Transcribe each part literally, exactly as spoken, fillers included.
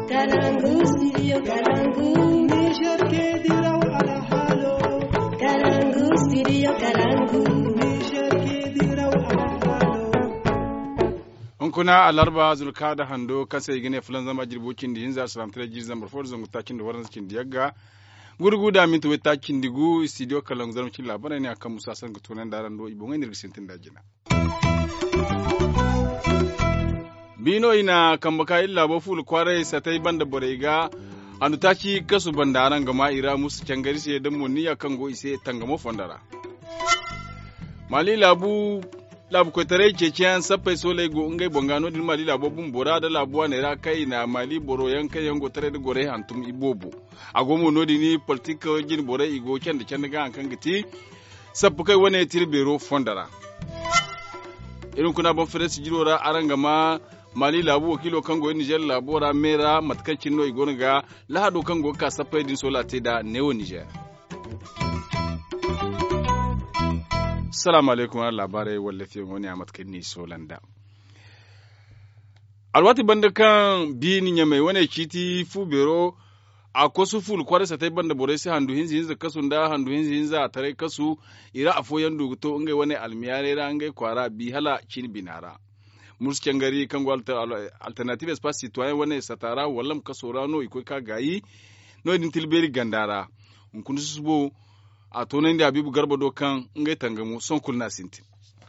Kalangu, studio Kalangu. Niger ke diraw ala halo. Kalangu, studio Kalangu. Niger ke diraw ala halo. On kuna alarba zulka da hando kasa gine fulan zama jirbokin da yinza salam tare jirzan barfor zangu takin da waran cikin diyaga. Gurgu da min tuwe takin digu studio Kalangu zamu kin labarai ne akan Musa San gutunan daran do ibon ne risentin da jina. Bino ina kambaka illa bo ful kware satai banda borega anu taki kasu bandaran gama ira musu cangari sai dan munni akan go ise tangamo fondara. Mali labu labu ko tare keken sapai sole go ngai bongano din mali labu bun bora da labuwa ne ra kai na mali boro yankai yango tare da gore hantum ibobo. Agomo nodi ni politika gin bore igo ken da ken ga an kan giti sabbu kai wane tirbero fondara. Irin kuna ban fere sijirora arangama Mali labu wakilo kango Niger labora mera matkancin no igona ga lahado kango ka sapai din solate da neo Niger. Assalamu alaikum wa labarai wallafi wani a matkanni solanda. Alwati banda kan bi ni nyamai wani kiti fu bero a kosu ful kware satai banda bore sai handu hinzi hinza kasu da handu hinzi hinza tare kasu ira afoyan duguto ngai wani almiyare ra ngai kwara bi hala kin binara. Musken gari kango alternative espace citoyen wane satara wallam kasorano iko ka gayi no din tilberi gandara unkunu subo a tonen da abibu garba do kan ngai tangamu son kulna sinti.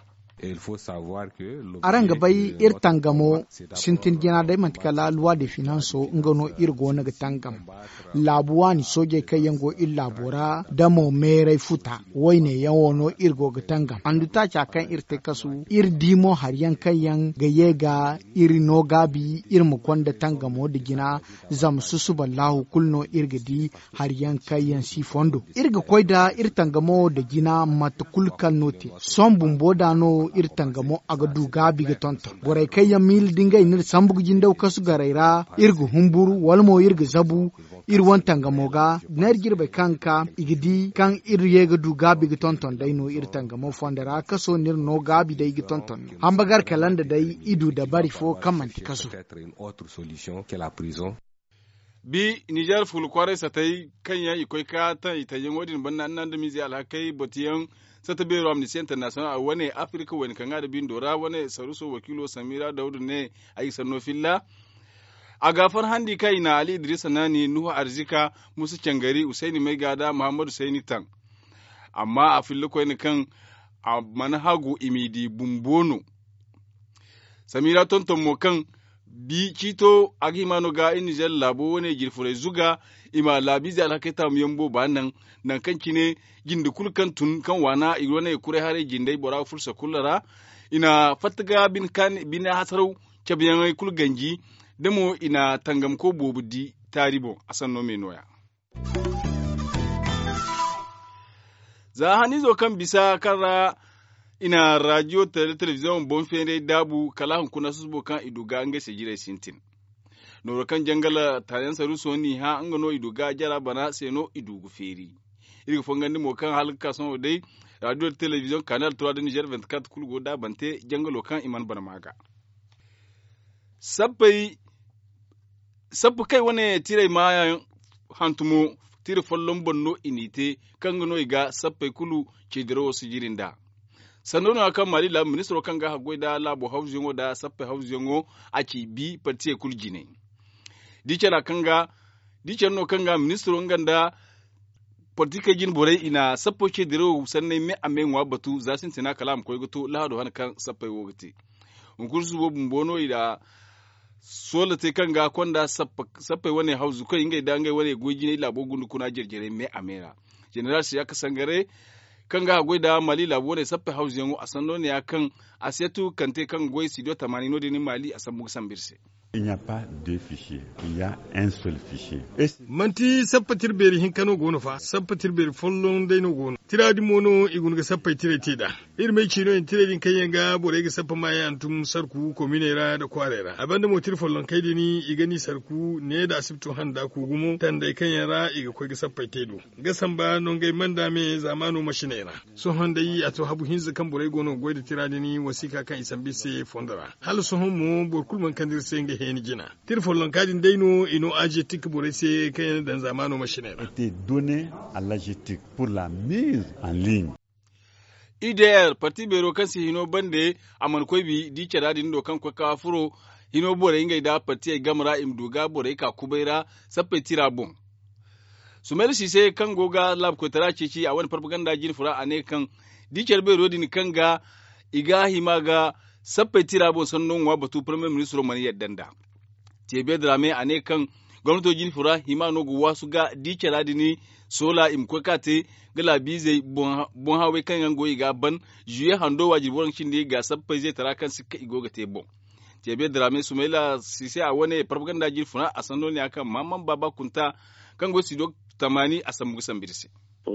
Aranga bai ir tangamo sintin gina dai mantikala loi de finanso ngano irgo na tangam labuwa ni soje kai yango illa bora da mo mere futa woine yawo no irgo ga tangam andu ta cha kan irte kasu ir dimo har yan kai yan ga yega ir no gabi ir mu konda tangamo da gina zam susu ballahu kulno irgidi har yan kai yan si fondo irga koida ir tangamo da gina matukulkan noti son bumbo da no ir tangamo aga duga biga tonto boray kay ya mil dinga inir sambugu jindaw kasu garaira irgu humburu walmo irgu zabu ir won tangamo ga nergir be kanka igidi kan ir yega duga biga tonton dai no ir tangamo fondara kaso nir no gabi dai gi tonton hambagar kalanda dai idu da bari fo kamanti kaso bi Niger ful kware satai kanya ikoi ka ta itayen wodin banna nan da mizi alhakai botiyan sata bero amnesty international a wane africa wani kan da bin dora wane saruso wakilo samira daudu ne ayi sanno filla a gafar handi kai na ali idris nani nuhu arzika musu cangari usaini mai gada muhammadu saini tan amma a filla ko ne kan a manhago imidi bumbono samira tonton mo kan bi kito agimano ga injel labo wane girfure zuga ima labizi alhaketa muyambo banan nan kan kine gindi kulkan tun kan wana igwane kure hare gindai bora fursa kullara ina fataga bin kan bin hasarau kebiyan kul ganji demo ina tangam ko bobudi taribo asan no menoya za hanizo kan bisa kara ina radio tele television bon fere dabu kala kuna susbo kan iduga nge sejire sintin no kan jangala tayan saru soni ha ngano iduga jara bana seno idugu feri iri fongandi mo kan halka son dai radio television canal trois de Niger vingt-quatre kulgo da bante jangalo kan iman bana maga sabbai sabbu kai wane tire ma hantumo tire follon bonno inite kan ngano iga sabbai kulu cediro sijirinda sanono akan mali la ministro kan ga hagoida la bo hawzingo da sappe hawzingo aki bi partie kuljine dicera kanga dicerno kanga ministro nganda politika jin bore ina sappo ce diro sanne me amen wa batu zasin tina kalam ko goto la do han kan sappe wogati unkursu bo bumbono ida solate kanga konda sappe sappe wone hawzu ko ingai dangai wone gojine la bo gundu kuna jerjere me amera general shi aka sangare kanga goida mali labo ne sappe hausi yango asando ne akan asetu kante kan goy sido tamani no dini mali asambu sambirse. Il n'y a pas deux fichiers, il y a un seul fichier. Manti sappa tirberi hinkano gono fa, sappa tirberi follon dai no gono. Tiradi mono igun ga sappa tire tida. Irme chino in tire din kayanga bore ga sappa mai antum sarku ko minera da kwarera. Abanda mo tir follon kai dini igani sarku ne da asibtu handa ku gumo tan dai kanyara iga ko ga sappa tedo. Ga samba non gai manda me zamanu mashinera. So handa yi ato habu hinza kan bore gono goida tiradi ni wasika kan isambise fondara. Hal so homo bor kulman kandir senge hen gina tir follon kadin daino ino aje tik bore se kayan dan zamano machine était donné à l'A G T I C pour la mise en ligne. I D R parti bero kansi hino bande aman koybi di cadadin do kan ko kafuro hino bore ingai da parti ay gamra imduga bore ka kubaira sappe tira bon sumel sise kan goga lab ko tara cici a wani propaganda jin fura ane kan di bero din kanga iga himaga sappe tira bon sannon wa batu premier ministre mani yaddanda tebe drame ane kan gwamnato jin fura himano go wasu ga di cadadini sola im ko kate gala bize bon bon hawe kan yango iga ban juye hando waji boran shinde ga sabbai zai tara kan sika igoga te bon tebe drame sumaila sise a wani propaganda jin fura a sanno ne akan mamman baba kunta kan go sido tamani a samu sambirse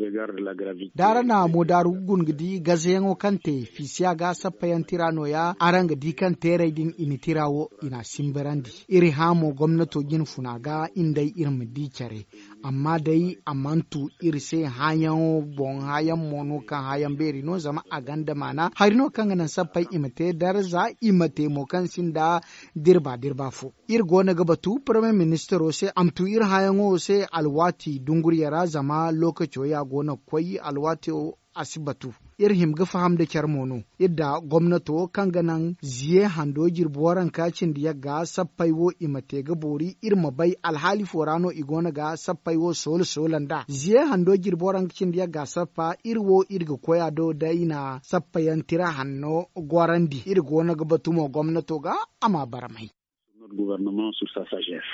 dara na modaru gungidi gazeyango kante fisiya ga sappayan tirano ya aranga di kan tere din ini tirawo ina simberandi iri hamo gwamnato gin funaga indai irin di care amma dai amantu iri sai hayan bon hayan mono kan hayan beri no zama aganda mana harino kan nan sappai imate darza imate mo kan sinda dirba dirba fo ir gona gabatu prime minister se amtu ir hayan o se alwati dunguri yara zama lokaci ya gona koyi alwati asibatu irhim ga faham da kyar mono idda gwamnato kan ganan ziye hando jirboran kacin da ya ga sappaiwo imate ga bori irma bai alhali forano igona ga sappaiwo sol solanda ziye hando jirboran kacin da ya ga sappa irwo irga koya do daina sappayan tira hanno gwarandi irgona ga batumo gwamnato ga ama baramai gouvernement sur sa sagesse.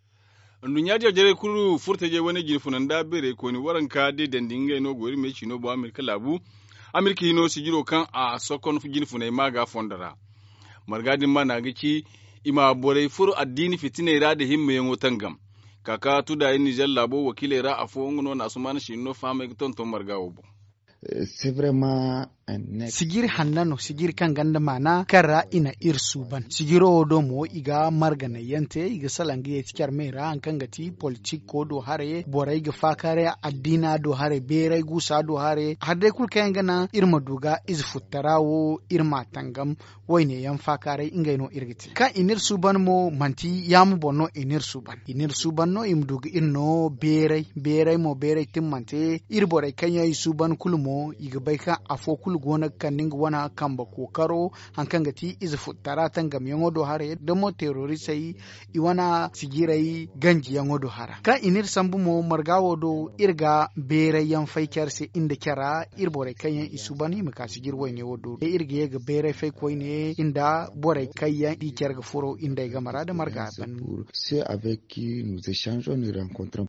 Ndunya jere kuru furta je wani girfunan da bere ko ni waranka de dandinga no gori me chino bo Amerika labu Amerika hino sigiro kan a sokon fu girfunai maga fondara margadin mana gici ima bore furu addini fitine ra da himme yango tangam kaka tuda yin Niger labo wakile ra afo ngono na sumana shino fama tonton margawo bo c'est vraiment sigir hannano sigir kan ganda mana kara ina irsu ban sigiro do mo iga margana yante iga salangi ya tikar mera an kan gati politik ko do hare borai ga fakare addina do hare berai gusa do hare hadde kul kan gana irma duga iz futtarawo irma tangam wayne yan fakare inga no irgiti ka inir suban mo manti yamu bonno inir suban inir suban no imduga inno berai berai mo berai timmante ir borai kanya suban kulmo iga baika afo kul gona kaning wana kamba kokaro hankan gati izu futara tangam yangodo hare demo terrorisai iwana sigirai ganji yangodo hara ka inir sambu mo margawo do irga bere yan faikar se inda kara irbore kayan isubani maka sigir wayne wodo e irga yega bere fai koyne inda bore kayan di kerga furo inda ga marada marga ban c'est avec qui nous échangeons nous rencontrons.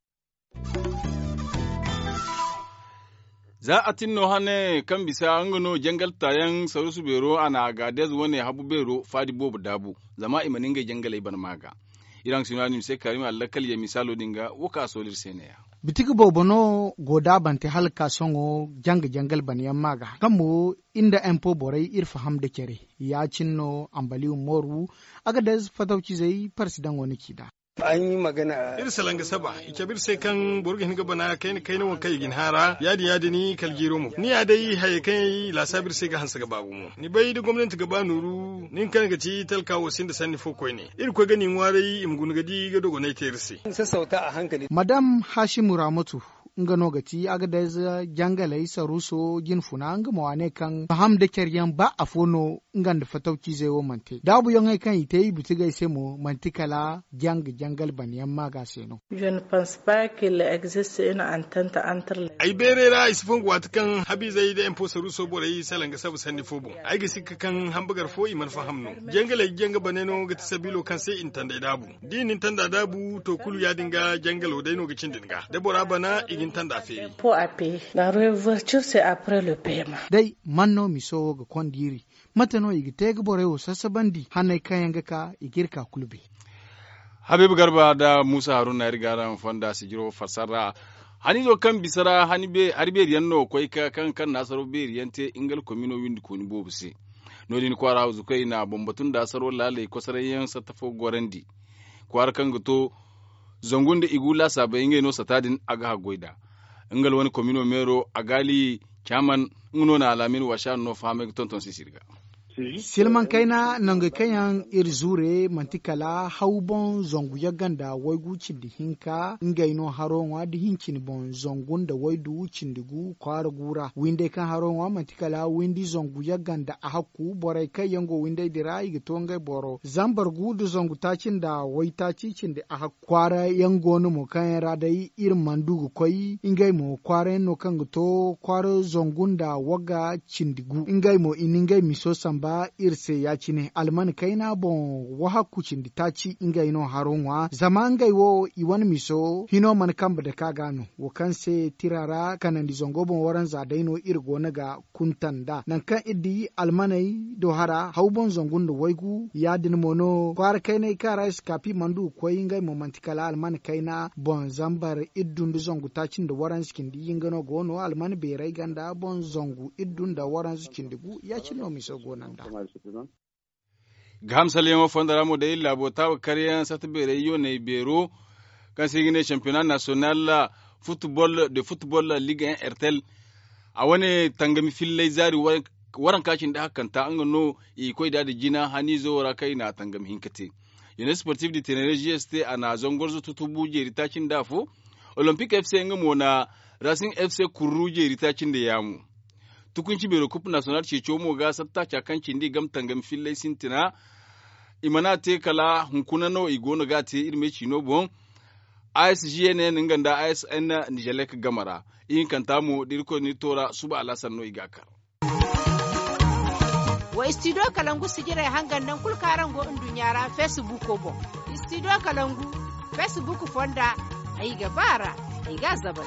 Za a tinno hane kan bisa an gano jangal tayan sarusu bero ana ga dez wani habu bero fadi bobu dabu zama imanin ga jangal iban maga iran sinani sai karim allakal ya misalo dinga wuka solir seneya bitigi bobono goda bante halka songo jang jangal ban yamaga kamo inda empo borai irfa ham da kere ya cinno ambaliu moru aga dez fatauci zai parsidan wani kida an yi magana irsalanga saba ikabir sai kan burgin gaba na kai kai na wankai gin hara yadi yadi ni kaljiro mu ni ya dai haye kai la sabir sai ga hansa ga babu mu ni bai da gwamnati gaba nuru nin kan ga ci talkawo sin da sanni fo koi ne ir ko gani warai imgun gadi ga dogo nai terse sassauta a hankali madam Hashimu Ramatu ngano gati aga da jangalai saruso gin funa nga mawane kan faham da keryan ba afono ngan da fatauki zai wo mante dabu yon kan ite bitiga sai mo mantikala jang jangal baniyan maga seno je ne pense pas qu'il existe une entente entre ai bere ra isfon gwat kan habi zai da empo saruso borai salanga sabu sanni fobo ai ga sikka kan hamburger fo iman fahamno jangalai janga baneno ga tasabilo kan sai intanda dabu dinin tanda dabu to kulu ya dinga jangalo dai no ga cin dinga da bora bana igin tanda fe pour à payer la réouverture c'est après le paiement dai manno miso ga kondiri matano igite ga borewo sasabandi hanai kayan ga ka igirka kulbe Habibu Garba da Musa Haruna ya riga ran fanda su jiro fasara hani zo kan bisara hani be harbe riyanno koi ka kan kan nasaro be riyante ingal komino windi ko ni bobuse no din kwara uzu kai na bombatun da saro lale ko sarayen sa tafo gorandi kwar kan guto zongunde igula sabe inge no satadin aga goida ingal wani komino mero agali chairman ngono na alamin washa no fame tonton sisirga silman kaina nanga kayan irzure mantikala haubon zongu ya ganda waigu cindihinka ngaino haronwa dihincin bon zongun da waidu cindigu kwara gura winde kan haronwa mantikala windi zongu ya ganda a hakku borai kai yango winde dira igito ngai boro zambar gudu zongu tacin da wai taci cindi a hakku kwara yango no mo kan radai irin mandugu koi ingai mo kwara no kan to kwara zongun da waga cindigu ingai mo iningai miso samba irse ya cine alman kaina bon waha kucin di taci inga ino haronwa zaman gai wo iwan miso hino man kamba da kagano wo kanse tirara kanan di zongo bon waran zadaino irgo naga kuntanda nan kan iddi almanai do hara haubon zongun da waigu ya din mono kwar kaina kara iskapi mandu ko inga mo mantikala alman kaina bon zambar iddun da zongu tacin da waran skin di ingano gono alman be rai ganda bon zongu iddun da waran skin digu ya cino miso gonan Gamsal yamo fondara mo de la bota kariyan satbere yo ne bero kan sigine championnat national football de football ligue un R T L a wani tangami fillai zari waran kashin da hakan ta an no i koi da jina hani zo ra kai na tangami hinkate Union Sportive de Tenerife G S T ana zongorzo tutubu je ritacin dafo Olympic F C ngamo na Racing F C kuruje ritacin da yamu tukunci bero coupe national ce chomo ga satta cakancin di gam tangam fillai sintina imana te kala hunkuna no igono ga te irme chino bon A S G N nganda A S N Nijalek gamara in kantamu dirko ni tora suba alasan no igaka wa studio kalangu sigire hangan nan kulkaran go indunyara Facebook ko bon studio kalangu Facebook fonda ai gabara ai gazaba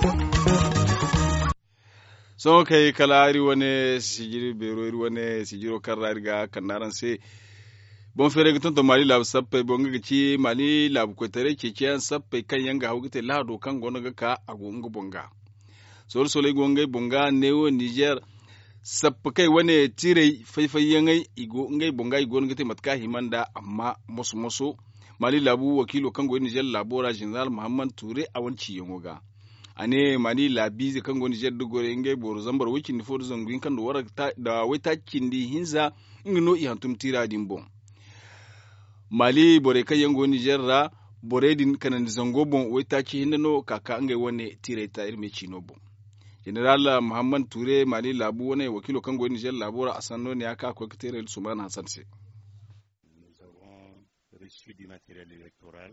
so kai kalari wane sijiri bero iri wane sijiro karra riga kanaran se bon fere gutun to mali lab sappe bon ga ci mali lab ko tare ke kiyan sappe kan yanga hawgite lado kan gono ga ka agungu bonga so so le gonga bonga newo Niger sappe kai wane tire faifai yangai igo ngai bonga igo ngite matka himanda amma musu musu mali labu wakilo kan go Niger labora general Muhammad Ture awanci yangoga ane mani labize kango ni jeddo gore nge boro zambar wikin ni fodo zanguin kan do wara da wai takin di hinza ngino i hantum tira dimbo mali bore kayango ni jerra bore din kanan zango bon wai taki hinno kaka ngai wone tire ta irme chinobo general Muhammad Ture mali labu wone wakilo kango ni jerra labora asanno ne aka ko kitere Suman Hassan se nous avons reçu du matériel électoral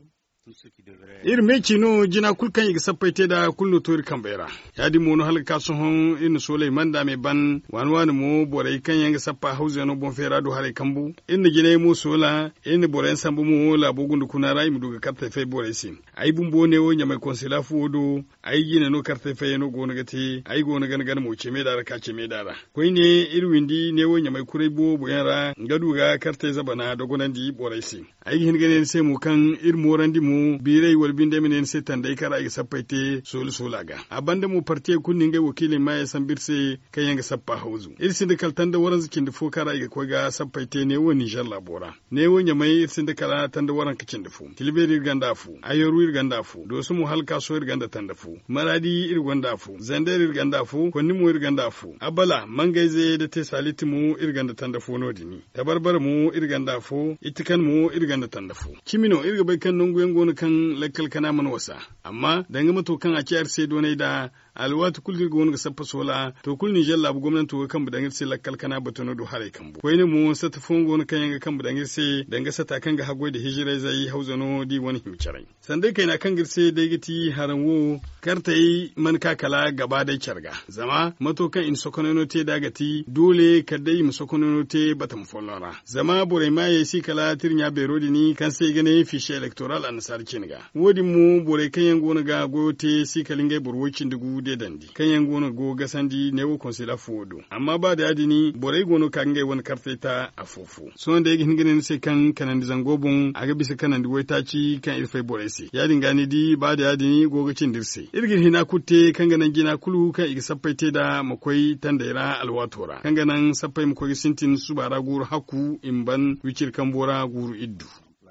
irme chino jina kulkan yiga sappaite da kullu tori kambera yadi mono halka so hon in Suleiman da me ban wan wan mo borai kan yanga sappa hauze no bon fera do hare kambu in gine mo sola in borai sambu mo la bugundu kuna rai muduga carte fe borai sim ai bumbo ne wo nyamai konsila fuodo ai gine no carte fe no gona gati ai gona gan gan mo cheme da ka cheme da ko ne irwindi ne wo nyamai kurai bo boyara ngaduga carte zabana do gonandi borai sim ai hin gane se mu kan irmorandi mu birai walbinde minen setan dai kara ga sappaite sol solaga abanda mu parti kunni ngai wakili ma ya sambirse kayanga sappa hauzu irsin da kaltan da waran zikin da fo kara ga ko ga sappaite ne woni Niger labora ne wonya mai irsin da kala tan da waran kicin da fu tilberi ganda fu ayoru irganda fu do su mu halka so irganda tan da fu maradi irganda fu zandar irganda fu konni mu irganda fu abala mangaize da te saliti mu irganda tan da fu no dini tabarbar mu irganda fu itikan mu irganda tan da fu kimino irga bai kan nungu yango kan lakkal kana man wasa amma danga mato kan a ciyar sai donai da alwatu kulgir gon ga sappa sola to kul Niger labu gwamnati to kan budangir sai lakkal kana batono do hare kan bu koyne mu sata fongo gon kan yanga kan budangir sai danga sata kan ga hagoi da hijira zai hauzano di wani himcarai sandai kai na kan girse da giti haranwo kartai man kakala gaba da charga zama mato kan in sokonono te dagati dole kadai mu sokonono te batam follora zama bore ma yesi kala tirnya berodi ni kan sai gane fiche electoral an sarkinga wodi mu bore kan yango na ga gote si kalinga burwocin dugu de dandi kan yango na go gasandi ne wo konsila fodo amma ba da adini bore gono kange won karteta afufu so da yake hingane sai kan kanan zangobun aga bisa kanan duwaita ci kan irfai bore si ya dingani di ba da adini gogacin dirse irgin hina kutte kan ganan gina kulu kan iga sappaite da makwai tandaira alwatora kan ganan sappai makwai sintin subara guru haku imban wicir kambora guru iddu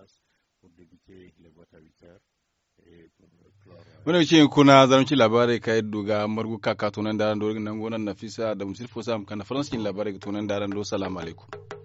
wani ce kuna zaramci labarai ka yi duga margu kaka tunan daren do nan gonan nafisa da musirfo sam kana faransin labarai tunan daren do salamu alaikum